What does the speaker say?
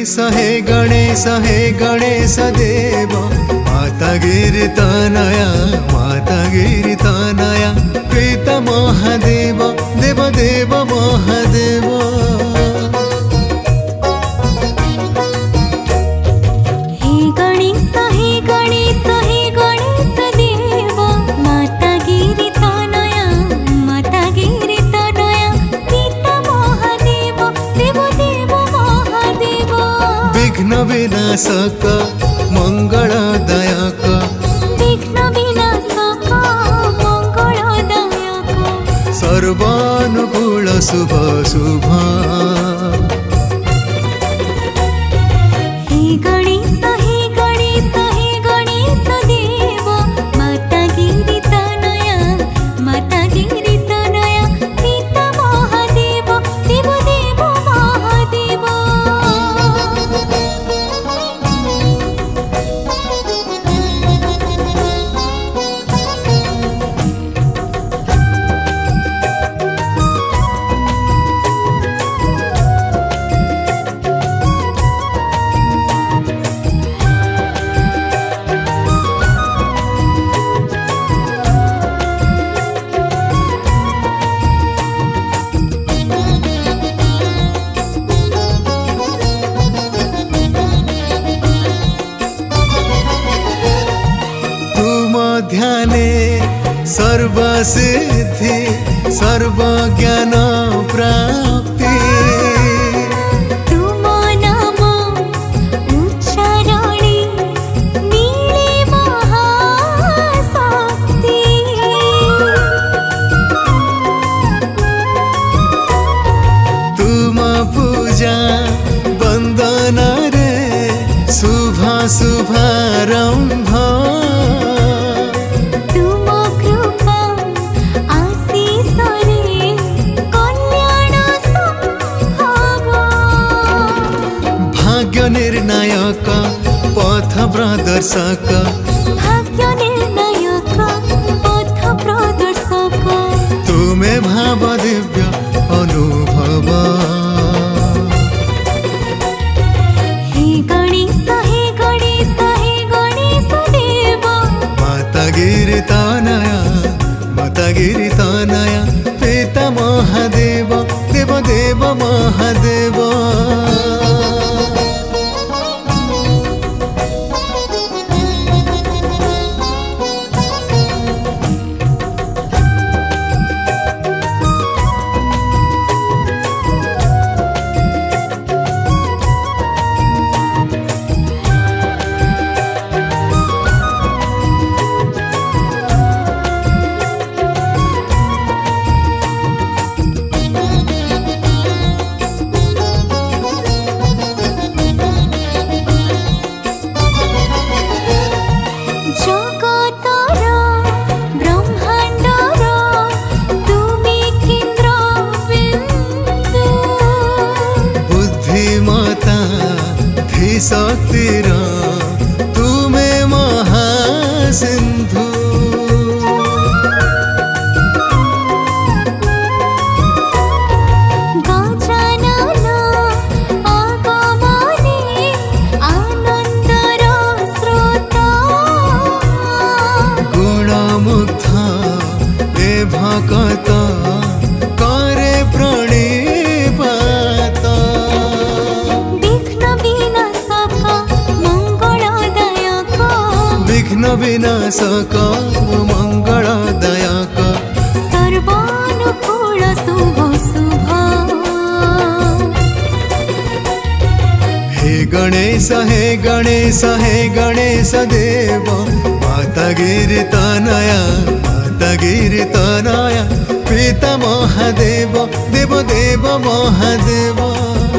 गणेश हे गणेश देव माता गिरितनया पिता महादेव देव देव महादेव। विघ्न विनाशक मंगलदायक सर्वानुकूल शुभ शुभ। हे गणेश देव माता गिरितनया पिता महादेव देव देव महादेव। ध्याने सर्वसिद्धि सर्वज्ञान प्राप्ति तुम नाम उच्चारणे मिले महाशक्ति। तुम पूजा वंदन रे शुभ शुभारंभ निर्णायक पथ प्रदर्शक भाग्य निर्णायक पथ प्रदर्शक तुम्हें भाव दिव्य अनुभव। हे गणेश देव माता गिरितनया पिता महादेव देव देव महादेव। शक्तिर तुम्हें महासिंधु गजानन आगमने आनंदर स्रोत गुणमुग्ध ए भक्त करे प्रणिपात। विघ्न विनाशक मंगलदायक सर्वानुकूल शुभ शुभ। हे गणेश देव माता गिरितनया पिता महादेव देव देव महादेव।